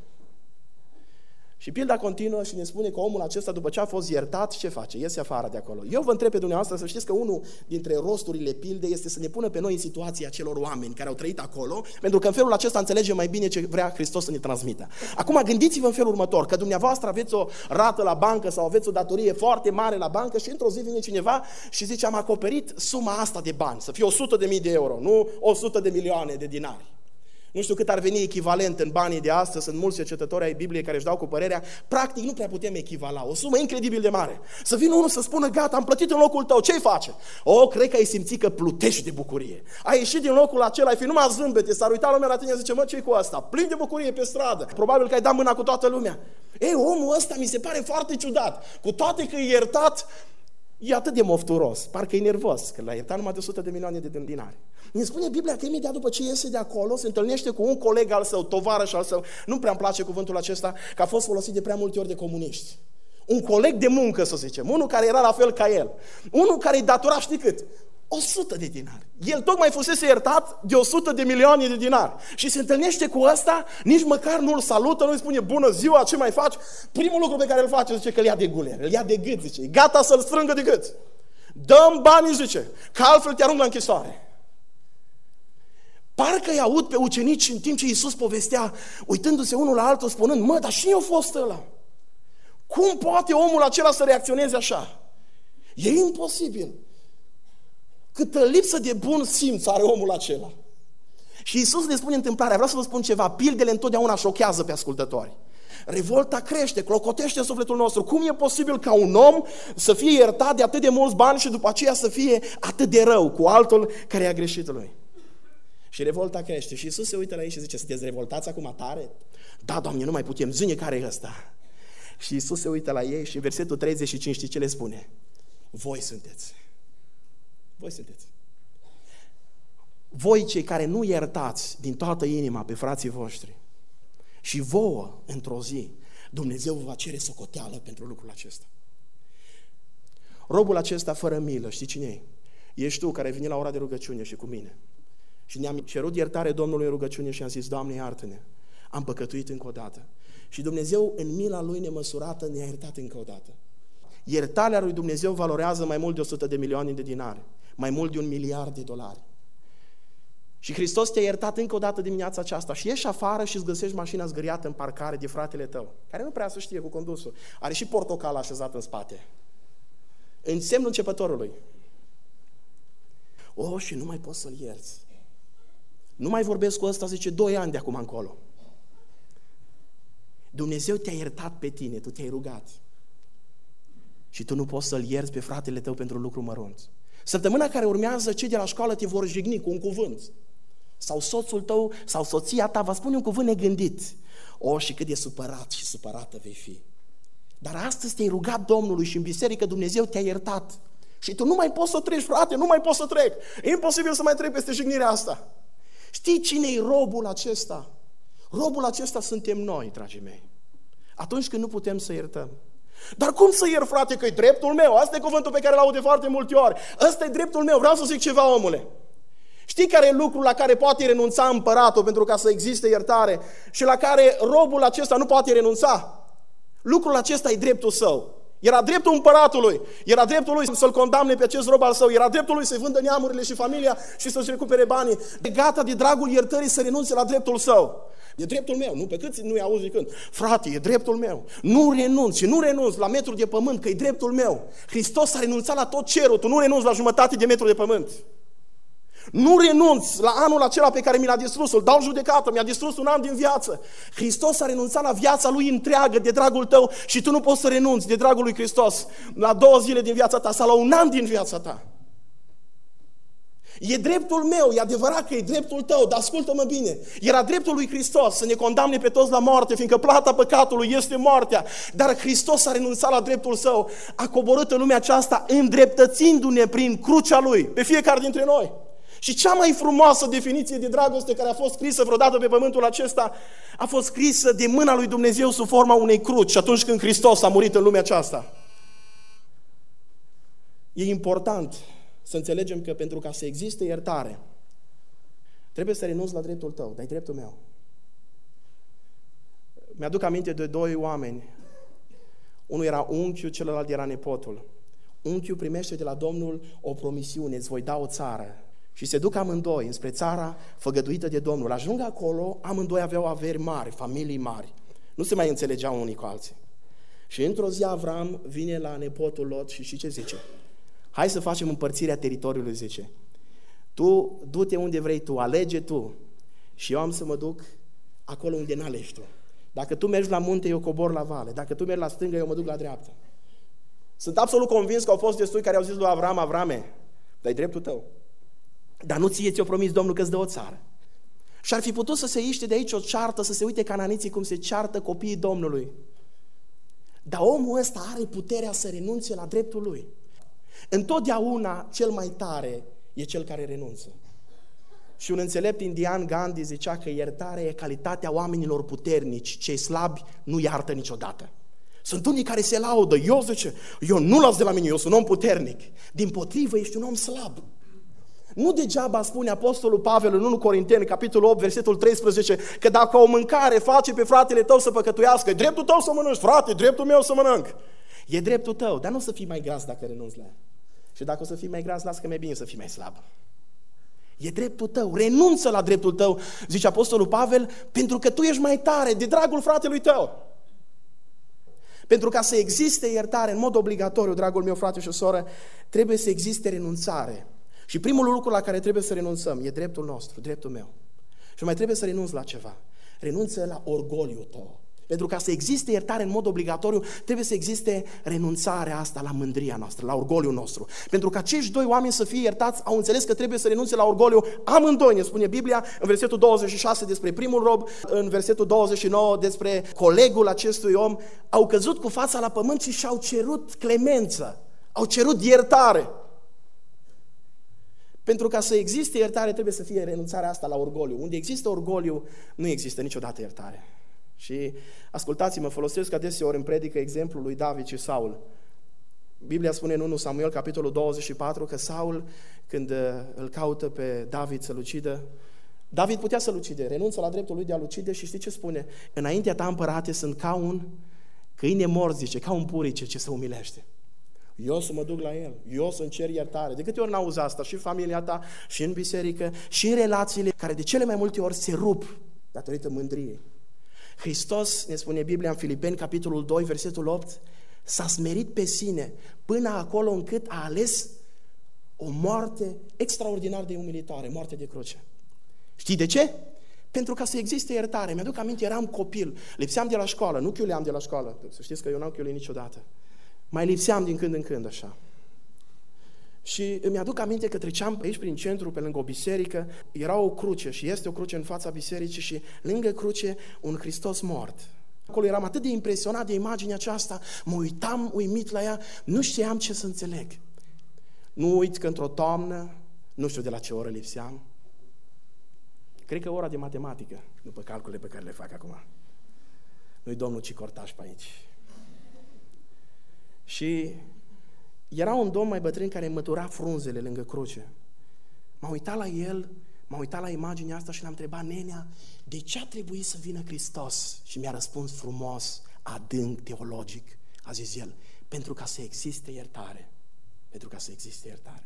Și pilda continuă și ne spune că omul acesta, după ce a fost iertat, ce face? Iese afară de acolo. Eu vă întreb pe dumneavoastră, să știți că unul dintre rosturile pildei este să ne pună pe noi în situația celor oameni care au trăit acolo, pentru că în felul acesta înțelegem mai bine ce vrea Hristos să ne transmită. Acum gândiți-vă în felul următor, că dumneavoastră aveți o rată la bancă sau aveți o datorie foarte mare la bancă și într-o zi vine cineva și zice: am acoperit suma asta de bani, să fie o sută de mii de euro, nu o sută de milioane de dinari. Nu știu cât ar veni echivalent în banii de astăzi, sunt mulți cercetători ai Bibliei care își dau cu părerea, practic nu prea putem echivala, o sumă incredibil de mare. Să vină unul să spună: gata, am plătit în locul tău, ce-i face? O, cred că ai simțit că plutești de bucurie. Ai ieșit din locul acela, ai fi numai zâmbete, s-ar uita lumea la tine și zice: mă, ce-i cu asta? Plin de bucurie pe stradă, probabil că ai dat mâna cu toată lumea. Ei, omul ăsta mi se pare foarte ciudat, cu toate că e iertat, e atât de mofturos, parcă e nervos, că l-a iertat numai de o sută de milioane de dinari. Ne spune Biblia că imediat după ce iese de acolo, se întâlnește cu un coleg al său, tovarăș al său, nu prea îmi place cuvântul acesta, că a fost folosit de prea multe ori de comuniști. Un coleg de muncă, să zicem, unul care era la fel ca el, unul care îi datora, știi cât? o sută de dinari. El tocmai fusese iertat de o sută de milioane de dinari. Și se întâlnește cu ăsta, nici măcar nu-l salută, nu-i spune: bună ziua, ce mai faci? Primul lucru pe care îl face, zice că îl ia de guler, îl ia de gât, zice, gata să-l strângă de gât. Dă-mi banii, zice, că altfel te arunc la închisoare. Parcă îi aud pe ucenici în timp ce Iisus povestea, uitându-se unul la altul, spunând: mă, dar cine a fost ăla? Cum poate omul acela să reacționeze așa? E imposibil. Câtă lipsă de bun simț are omul acela. Și Iisus le spune întâmplarea. Vreau să vă spun ceva, pildele întotdeauna șochează pe ascultători. Revolta crește, clocotește în sufletul nostru. Cum e posibil ca un om să fie iertat de atât de mulți bani și după aceea să fie atât de rău cu altul care a greșit lui? Și revolta crește. Și Iisus se uită la ei și zice: sunteți revoltați acum tare? Da, Doamne, nu mai putem, zi-ne care e ăsta. Și Iisus se uită la ei și în versetul treizeci și cinci știi ce le spune? Voi sunteți. Voi sunteți. Voi cei care nu iertați din toată inima pe frații voștri. Și vouă, într-o zi, Dumnezeu vă va cere socoteală pentru lucrul acesta. Robul acesta fără milă, știi cine e? Ești tu care ai venit la ora de rugăciune și cu mine. Și ne-am cerut iertare Domnului în rugăciune și am zis: Doamne, iartă-ne, am păcătuit încă o dată. Și Dumnezeu, în mila Lui nemăsurată, ne-a iertat încă o dată. Iertarea lui Dumnezeu valorează mai mult de o sută de milioane de dinari, mai mult de un miliard de dolari. Și Hristos te-a iertat încă o dată dimineața aceasta și ieși afară și îți găsești mașina zgâriată în parcare de fratele tău, care nu prea să știe cu condusul. Are și portocala așezat în spate. În semnul începătorului. O, și nu mai poți să-l ierți. Nu mai vorbesc cu ăsta, zice, doi ani de acum încolo. Dumnezeu te-a iertat pe tine, tu te-ai rugat. Și tu nu poți să-l ierți pe fratele tău pentru lucru mărunt. Săptămâna care urmează, cei de la școală te vor jigni cu un cuvânt. Sau soțul tău, sau soția ta va spune un cuvânt negândit. O, și cât de supărat și supărată vei fi. Dar astăzi te-ai rugat Domnului și în biserică Dumnezeu te-a iertat. Și tu nu mai poți să treci, frate, nu mai poți să trec. E imposibil să mai trec peste jignirea asta. Știi cine e robul acesta? Robul acesta suntem noi, dragii mei. Atunci când nu putem să iertăm. Dar cum să iert, frate, că e dreptul meu? Asta e cuvântul pe care l-aud de foarte multe ori. Ăsta e dreptul meu, vreau să zic ceva, omule. Știi care e lucrul la care poate renunța împăratul pentru ca să existe iertare și la care robul acesta nu poate renunța? Lucrul acesta e dreptul său. Era dreptul împăratului, era dreptul lui să-l condamne pe acest rob al său, era dreptul lui să-i vândă neamurile și familia și să-și recupere banii. E gata de dragul iertării să renunțe la dreptul său. E dreptul meu, nu? Pe cât nu-i auzi zicând, frate, e dreptul meu. Nu renunț și nu renunț la metru de pământ, că e dreptul meu. Hristos a renunțat la tot cerul, tu nu renunți la jumătate de metru de pământ. Nu renunț la anul acela pe care mi l-a distrus, îl dau judecată, mi-a distrus un an din viață. Hristos a renunțat la viața lui întreagă de dragul tău și tu nu poți să renunți de dragul lui Hristos la două zile din viața ta sau la un an din viața ta. E dreptul meu, e adevărat că e dreptul tău, dar ascultă-mă bine. Era dreptul lui Hristos să ne condamne pe toți la moarte, fiindcă plata păcatului este moartea. Dar Hristos a renunțat la dreptul său, a coborât în lumea aceasta îndreptățindu-ne prin crucea lui, pe fiecare dintre noi. Și cea mai frumoasă definiție de dragoste care a fost scrisă vreodată pe pământul acesta a fost scrisă de mâna lui Dumnezeu sub forma unei cruci atunci când Hristos a murit în lumea aceasta. E important să înțelegem că pentru ca să existe iertare, trebuie să renunți la dreptul tău, dar e dreptul meu. Mi-aduc aminte de doi oameni. Unul era unchiul, celălalt era nepotul. Unchiul primește de la Domnul o promisiune, îți voi da o țară. Și se duc amândoi înspre țara făgăduită de Domnul. Ajung acolo, amândoi aveau averi mari, familii mari. Nu se mai înțelegeau unii cu alții. Și într-o zi Avram vine la nepotul Lot și știi ce zice? Hai să facem împărțirea teritoriului, zice. Tu du-te unde vrei tu, alege tu și eu am să mă duc acolo unde n-alegi tu. Dacă tu mergi la munte, eu cobor la vale. Dacă tu mergi la stângă, eu mă duc la dreapta. Sunt absolut convins că au fost destui care au zis lui Avram, Avrame, dar e dreptul tău. Dar nu ție ți-o promis Domnul că îți dă o țară. Și ar fi putut să se iște de aici o ceartă, să se uite cananiții cum se ceartă copiii Domnului. Dar omul ăsta are puterea să renunțe la dreptul lui. Întotdeauna cel mai tare e cel care renunță. Și un înțelept indian, Gandhi, zicea că iertarea e calitatea oamenilor puternici, cei slabi nu iartă niciodată. Sunt unii care se laudă, eu zice, eu nu las de la mine, eu sunt un om puternic. Dimpotrivă, ești un om slab. Nu degeaba spune Apostolul Pavel în unu Corinteni, capitolul opt, versetul treisprezece, că dacă o mâncare face pe fratele tău să păcătuiască, e dreptul tău să mănânci, frate, dreptul meu să mănânc. E dreptul tău, dar nu o să fii mai gras dacă renunți la ea. Și dacă o să fii mai gras, lasă că mai bine să fii mai slab. E dreptul tău, renunță la dreptul tău, zice Apostolul Pavel, pentru că tu ești mai tare, de dragul fratelui tău. Pentru ca să existe iertare în mod obligatoriu, dragul meu frate și soră, trebuie să existe renunțare. Și primul lucru la care trebuie să renunțăm e dreptul nostru, dreptul meu. Și mai trebuie să renunți la ceva. Renunță la orgoliul tău. Pentru ca să existe iertare în mod obligatoriu, trebuie să existe renunțarea asta la mândria noastră, la orgoliul nostru. Pentru ca acești doi oameni să fie iertați, au înțeles că trebuie să renunțe la orgoliu amândoi, ne spune Biblia, în versetul douăzeci și șase despre primul rob, în versetul douăzeci și nouă despre colegul acestui om, au căzut cu fața la pământ și și-au cerut clemență, au cerut iertare. Pentru ca să existe iertare, trebuie să fie renunțarea asta la orgoliu. Unde există orgoliu, nu există niciodată iertare. Și ascultați-mă, folosesc adeseori în predică exemplul lui David și Saul. Biblia spune în unu Samuel, capitolul douăzeci și patru, că Saul, când îl caută pe David să-l ucidă, David putea să-l ucide, renunță la dreptul lui de a-l ucide și știi ce spune? Înaintea ta, împărate, sunt ca un câine mort, zice, ca un purice ce se umilește. Eu să mă duc la el, eu să-mi cer iertare. De câte ori n-auzi asta și în familia ta, și în biserică, și în relațiile care de cele mai multe ori se rup datorită mândriei. Hristos, ne spune Biblia în Filipeni, capitolul doi, versetul opt, s-a smerit pe sine până acolo încât a ales o moarte extraordinar de umilitoare, moarte de cruce. Știi de ce? Pentru ca să existe iertare. Mi-aduc aminte, eram copil, lipseam de la școală, nu chiuleam de la școală, să știți că eu n-am chiulit niciodată. Mai lipseam din când în când așa. Și îmi aduc aminte că treceam aici prin centru, pe lângă o biserică, era o cruce și este o cruce în fața bisericii și lângă cruce un Hristos mort. Acolo eram atât de impresionat de imaginea aceasta, mă uitam uimit la ea, nu știam ce să înțeleg. Nu uit că într-o toamnă, nu știu de la ce oră lipseam, cred că ora de matematică, după calculele pe care le fac acum. Nu-i domnul Cicortaș pe aici. Și era un domn mai bătrân care mătura frunzele lângă cruce. M-a uitat la el, m-a uitat la imaginea asta și l-am întrebat, nenea, de ce a trebuit să vină Hristos? Și mi-a răspuns frumos, adânc, teologic. A zis el, Pentru ca să existe iertare. Pentru ca să existe iertare.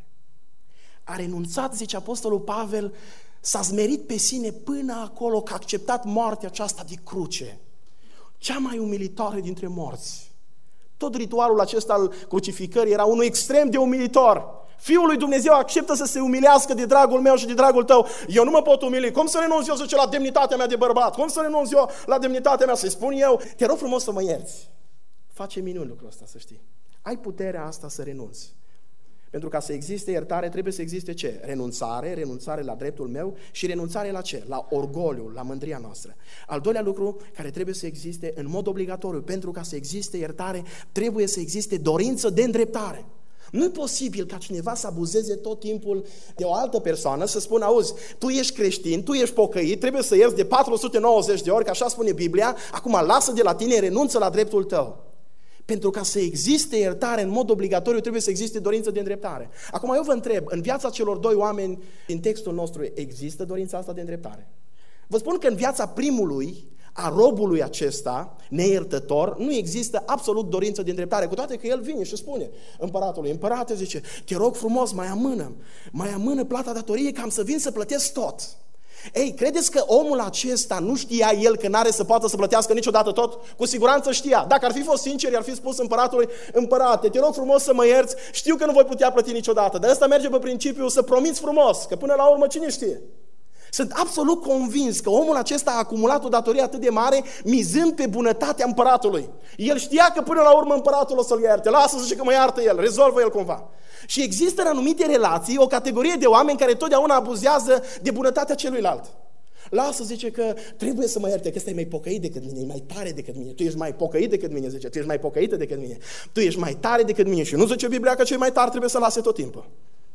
A renunțat, zice Apostolul Pavel, s-a smerit pe sine până acolo că a acceptat moartea aceasta de cruce. Cea mai umilitoare dintre morți. Tot ritualul acesta al crucificării era unul extrem de umilitor. Fiul lui Dumnezeu acceptă să se umilească de dragul meu și de dragul tău. Eu nu mă pot umili. Cum să renunț eu, zice, la demnitatea mea de bărbat? Cum să renunț eu la demnitatea mea? Să-i spun eu, te rog frumos să mă ierți. Face minuni lucrul ăsta, să știi. Ai puterea asta să renunți. Pentru ca să existe iertare, trebuie să existe ce? Renunțare, renunțare la dreptul meu și renunțare la ce? La orgoliu, la mândria noastră. Al doilea lucru care trebuie să existe în mod obligatoriu, pentru ca să existe iertare, trebuie să existe dorință de îndreptare. Nu e posibil ca cineva să abuzeze tot timpul de o altă persoană, să spună, auzi, tu ești creștin, tu ești pocăit, trebuie să ierți de patru sute nouăzeci de ori, că așa spune Biblia, acum lasă de la tine, renunță la dreptul tău. Pentru ca să existe iertare în mod obligatoriu, trebuie să existe dorință de îndreptare. Acum eu vă întreb, în viața celor doi oameni din textul nostru există dorința asta de îndreptare? Vă spun că în viața primului, a robului acesta, neiertător, nu există absolut dorință de îndreptare, cu toate că el vine și spune împăratului, împărate, zice, te rog frumos, mai amână, mai amână plata datoriei, că am să vin să plătesc tot. Ei, credeți că omul acesta nu știa el că n-are să poată să plătească niciodată tot? Cu siguranță știa. Dacă ar fi fost sincer, i-ar fi spus împăratului, împărate, te rog frumos să mă ierți, știu că nu voi putea plăti niciodată, dar ăsta merge pe principiu să promiți frumos, că până la urmă cine știe? Sunt absolut convins că omul acesta a acumulat o datorie atât de mare mizând pe bunătatea împăratului. El știa că până la urmă împăratul o să-l ierte. Lasă, zice că mă iartă el, rezolvă el cumva. Și există în anumite relații o categorie de oameni care totdeauna abuzează de bunătatea celuilalt. Lasă, zice că trebuie să mă ierte, că ăsta e mai pocăit decât mine, e mai tare decât mine. Tu ești mai pocăit decât mine, zice, tu ești mai pocăită decât mine. Tu ești mai tare decât mine și nu zice Biblia că cei mai tari trebuie să lase tot timpul.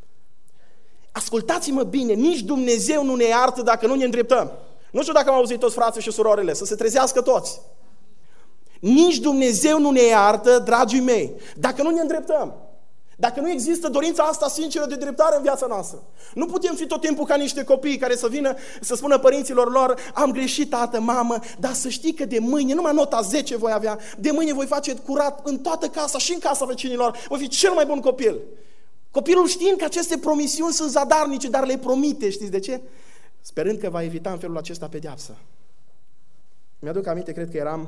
Ascultați-mă bine, nici Dumnezeu nu ne iartă dacă nu ne îndreptăm. Nu știu dacă am auzit toți frații și surorile, să se trezească toți. Nici Dumnezeu nu ne iartă, dragii mei, dacă nu ne îndreptăm. Dacă nu există dorința asta sinceră de dreptare în viața noastră. Nu putem fi tot timpul ca niște copii care să vină să spună părinților lor, am greșit, tată, mamă, dar să știi că de mâine, numai nota zece voi avea, de mâine voi face curat în toată casa și în casa vecinilor, voi fi cel mai bun copil. Copilul știind că aceste promisiuni sunt zadarnice, dar le promite, știți de ce? Sperând că va evita în felul acesta pedeapsă. Mi-aduc aminte, cred că eram,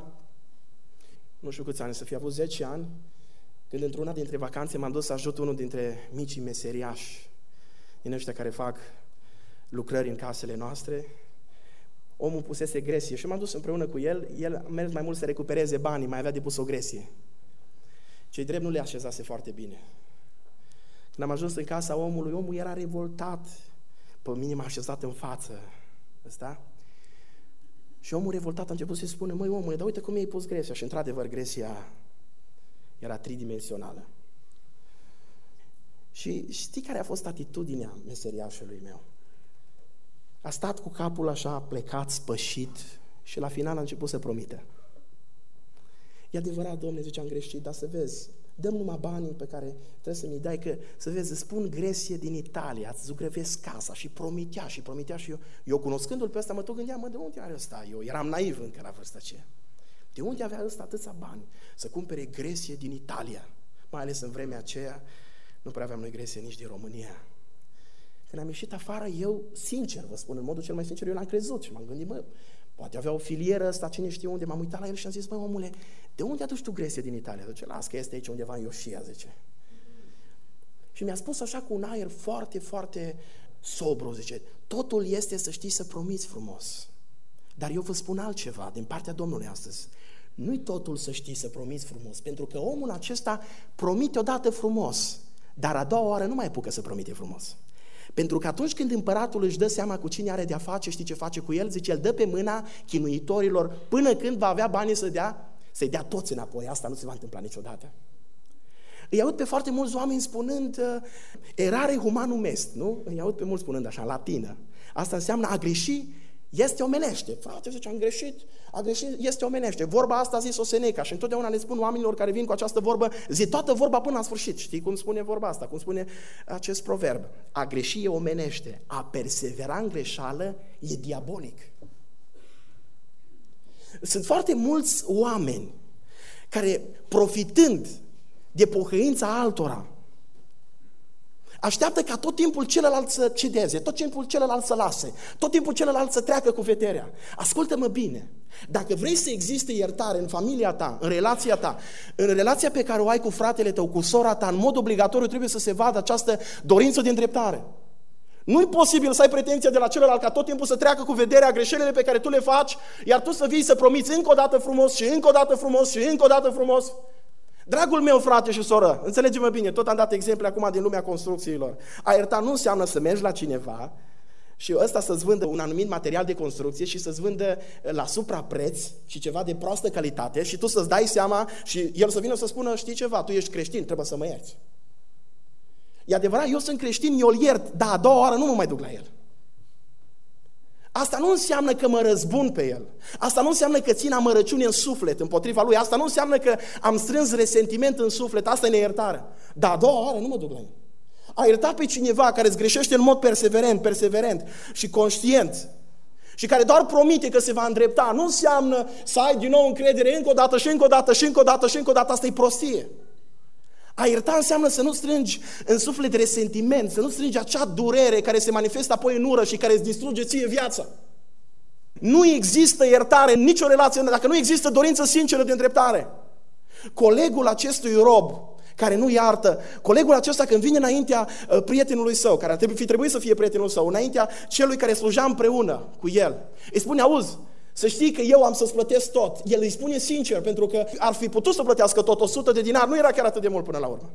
nu știu câți ani, să fi avut zece ani, când într-una dintre vacanțe m-am dus să ajut unul dintre micii meseriași, din ăștia care fac lucrări în casele noastre. Omul pusese gresie și m-am dus împreună cu el, el a mers mai mult să recupereze banii, mai avea de pus o gresie. Cei drept nu le așezase foarte bine. Când am ajuns în casa omului, omul era revoltat. Pe mine m-a așezat în față. Ăsta? Și omul revoltat a început să-i spună, măi omule, dar uite cum i-ai pus gresia. Și într-adevăr gresia era tridimensională. Și știi care a fost atitudinea meseriașului meu? A stat cu capul așa plecat, spășit și la final a început să promite. E adevărat, Domnule, zice, am greșit, dar să vezi, dăm numai banii pe care trebuie să mi dai, că să vezi, îți spun gresie din Italia, îți zugrăvesc casa și promitea și promitea și eu. Eu cunoscându-l pe ăsta mă tot gândeam, mă, de unde are ăsta? Eu eram naiv încă la vârsta aceea. De unde avea ăsta atâția bani să cumpere gresie din Italia? Mai ales în vremea aceea nu prea aveam noi gresie nici din România. Când am ieșit afară, eu, sincer, vă spun, în modul cel mai sincer, eu l-am crezut și m-am gândit, mă, poate avea o filieră ăsta, cine știe unde, m-am uitat la el și am zis, mă, omule, de unde aduci tu gresie din Italia? Zice, las că este aici undeva în Ioșia, zice. Și mi-a spus așa cu un aer foarte, foarte sobru, zice, totul este să știi să promiți frumos. Dar eu vă spun altceva din partea Domnului astăzi. Nu-i totul să știi să promiți frumos, pentru că omul acesta promite odată frumos, dar a doua oară nu mai apucă să promite frumos. Pentru că atunci când împăratul își dă seama cu cine are de-a face, știi ce face cu el? Zice, el dă pe mâna chinuitorilor până când va avea banii să dea, să-i dea toți înapoi. Asta nu se va întâmpla niciodată. Îi aud pe foarte mulți oameni spunând erare humanum est, nu? Îi aud pe mulți spunând așa, în latină. Asta înseamnă a greși este omenește. Frate, zice, am greșit, a greșit, este omenește. Vorba asta a zis-o Seneca și întotdeauna le spun oamenilor care vin cu această vorbă, zi toată vorba până la sfârșit. Știi cum spune vorba asta, cum spune acest proverb? A greși e omenește, a persevera în greșeală e diabolic. Sunt foarte mulți oameni care, profitând de pocăința altora. Așteaptă ca tot timpul celălalt să cedeze, tot timpul celălalt să lase, tot timpul celălalt să treacă cu vederea. Ascultă-mă bine, dacă vrei să existe iertare în familia ta, în relația ta, în relația pe care o ai cu fratele tău, cu sora ta, în mod obligatoriu trebuie să se vadă această dorință de îndreptare. Nu-i posibil să ai pretenția de la celălalt ca tot timpul să treacă cu vederea greșelile pe care tu le faci, iar tu să vii să promiți încă o dată frumos și încă o dată frumos și încă o dată frumos. Dragul meu frate și soră, înțelege-mă bine, tot am dat exemple acum din lumea construcțiilor. A ierta nu înseamnă să mergi la cineva și ăsta să-ți vândă un anumit material de construcție și să-ți vândă la suprapreț și ceva de proastă calitate și tu să-ți dai seama și el să vină să spună, știi ceva, tu ești creștin, trebuie să mă ierți. E adevărat, eu sunt creștin, eu îl iert, dar a doua oară nu mă mai duc la el. Asta nu înseamnă că mă răzbun pe el. Asta nu înseamnă că țin amărăciune în suflet împotriva lui. Asta nu înseamnă că am strâns resentiment în suflet. Asta e neiertare. Dar a doua oară nu mă duc la el. A ierta pe cineva care îți greșește în mod perseverent, perseverent și conștient și care doar promite că se va îndrepta, nu înseamnă să ai din nou încredere încă o dată și încă o dată și încă o dată și încă o dată. Asta e prostie. A ierta înseamnă să nu strângi în suflet resentiment, să nu strângi acea durere care se manifestă apoi în ură și care îți distruge ție viața. Nu există iertare în nicio relație dacă nu există dorință sinceră de îndreptare. Colegul acestui rob care nu iartă, colegul acesta când vine înaintea prietenului său, care ar fi trebuit să fie prietenul său, înaintea celui care sluja împreună cu el, îi spune, auzi, să știi că eu am să-ți plătesc tot. El îi spune sincer, pentru că ar fi putut să plătească tot o sută de dinari, nu era chiar atât de mult până la urmă.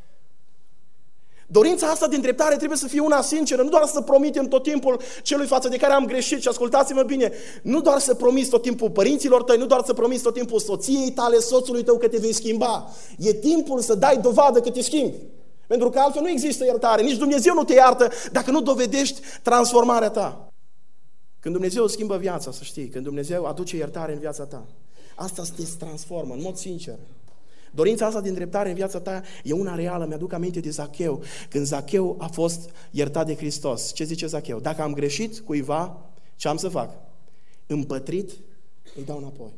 Dorința asta de îndreptare trebuie să fie una sinceră, nu doar să promitem tot timpul celui față de care am greșit și ascultați-mă bine, nu doar să promiți tot timpul părinților tăi, nu doar să promiți tot timpul soției tale, soțului tău că te vei schimba. E timpul să dai dovadă că te schimbi. Pentru că altfel nu există iertare, nici Dumnezeu nu te iartă dacă nu dovedești transformarea ta. Când Dumnezeu schimbă viața, să știi, când Dumnezeu aduce iertare în viața ta, asta te transformă, în mod sincer. Dorința asta de îndreptare în viața ta e una reală. Mi-aduc aminte de Zacheu, când Zacheu a fost iertat de Hristos. Ce zice Zacheu? Dacă am greșit cuiva, ce am să fac? Împătrit, îi dau înapoi.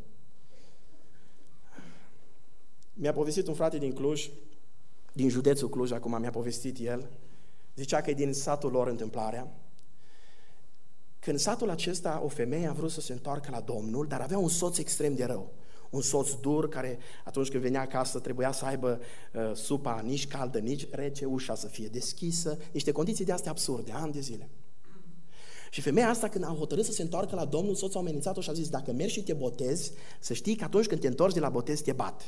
Mi-a povestit un frate din Cluj, din județul Cluj, acum mi-a povestit el, zicea că e din satul lor întâmplarea. Când satul acesta, o femeie a vrut să se întoarcă la Domnul, dar avea un soț extrem de rău. Un soț dur care atunci când venea acasă trebuia să aibă uh, supa nici caldă, nici rece, ușa să fie deschisă, niște condiții de astea absurde, ani de zile. Și femeia asta când a hotărât să se întoarcă la Domnul, soțul a amenințat-o și a zis, dacă mergi și te botezi, să știi că atunci când te întorci de la botez te bat.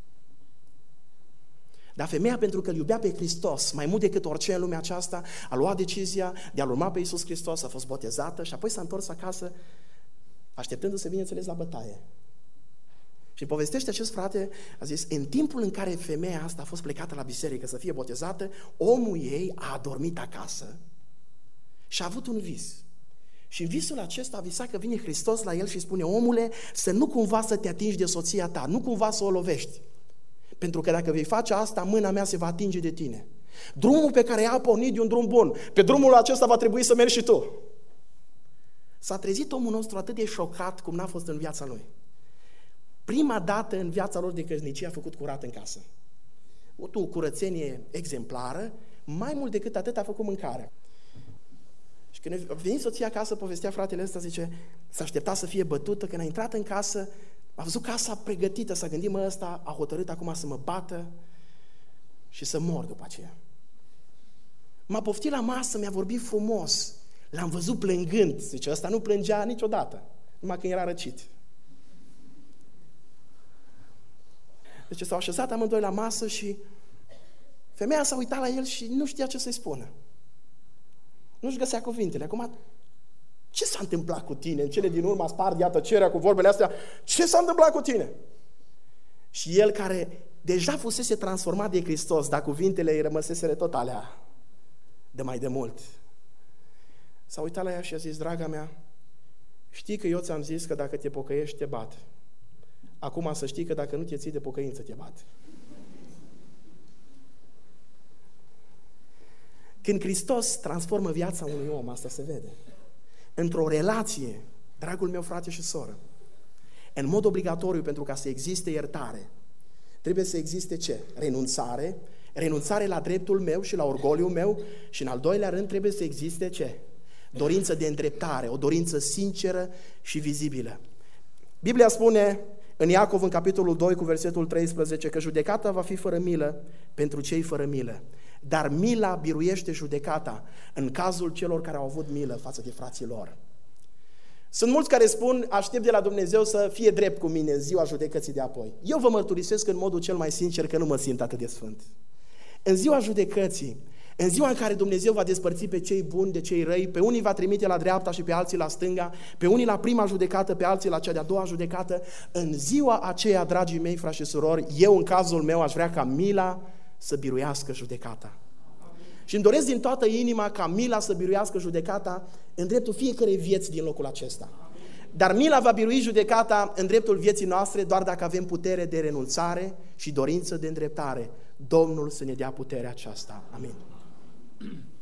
Dar femeia, pentru că îl iubea pe Hristos, mai mult decât orice în lumea aceasta, a luat decizia de a-L urma pe Iisus Hristos, a fost botezată și apoi s-a întors acasă, așteptându-se, bineînțeles, la bătaie. Și povestește acest frate, a zis, în timpul în care femeia asta a fost plecată la biserică să fie botezată, omul ei a adormit acasă și a avut un vis. Și în visul acesta a visat că vine Hristos la el și spune, omule, să nu cumva să te atingi de soția ta, nu cumva să o lovești. Pentru că dacă vei face asta, mâna mea se va atinge de tine. Drumul pe care a pornit e un drum bun. Pe drumul acesta va trebui să mergi și tu. S-a trezit omul nostru atât de șocat cum n-a fost în viața lui. Prima dată în viața lor de căsnicie a făcut curat în casă. O curățenie exemplară, mai mult decât atât a făcut mâncare. Și când a venit soția acasă, povestea fratele ăsta, zice, s-a așteptat să fie bătută, când a intrat în casă, a văzut casa pregătită, s-a gândit, mă, ăsta a hotărât acum să mă bată și să mor după aceea. M-a poftit la masă, mi-a vorbit frumos, l-am văzut plângând, zice, ăsta nu plângea niciodată, numai când era răcit. Deci s-au așezat amândoi la masă și femeia s-a uitat la el și nu știa ce să-i spună. Nu-și găsea cuvintele. Acum, ce s-a întâmplat cu tine? În cele din urmă a spart, iată, cerea cu vorbele astea. Ce s-a întâmplat cu tine? Și el care deja fusese transformat de Hristos, dar cuvintele îi rămăseseră tot alea de mai de mult. S-a uitat la ea și a zis, draga mea, știi că eu ți-am zis că dacă te pocăiești, te bat. Acum să știi că dacă nu te ții de pocăință, te bat. Când Hristos transformă viața unui om, asta se vede. Într-o relație, dragul meu frate și soră, în mod obligatoriu pentru ca să existe iertare, trebuie să existe ce? Renunțare, renunțare la dreptul meu și la orgoliul meu și în al doilea rând trebuie să existe ce? Dorință de îndreptare, o dorință sinceră și vizibilă. Biblia spune în Iacov, în capitolul doi, cu versetul treisprezece, că judecata va fi fără milă pentru cei fără milă, dar mila biruiește judecata în cazul celor care au avut milă față de frații lor. Sunt mulți care spun, aștept de la Dumnezeu să fie drept cu mine în ziua judecății de apoi. Eu vă mărturisesc în modul cel mai sincer că nu mă simt atât de sfânt. În ziua judecății, în ziua în care Dumnezeu va despărți pe cei buni de cei răi, pe unii va trimite la dreapta și pe alții la stânga, pe unii la prima judecată, pe alții la cea de-a doua judecată, în ziua aceea, dragii mei, frați și surori, eu în cazul meu aș vrea ca mila să biruiască judecata. Și îmi doresc din toată inima ca mila să biruiască judecata în dreptul fiecărei vieți din locul acesta. Dar mila va birui judecata în dreptul vieții noastre doar dacă avem putere de renunțare și dorință de îndreptare. Domnul să ne dea puterea aceasta. Amin.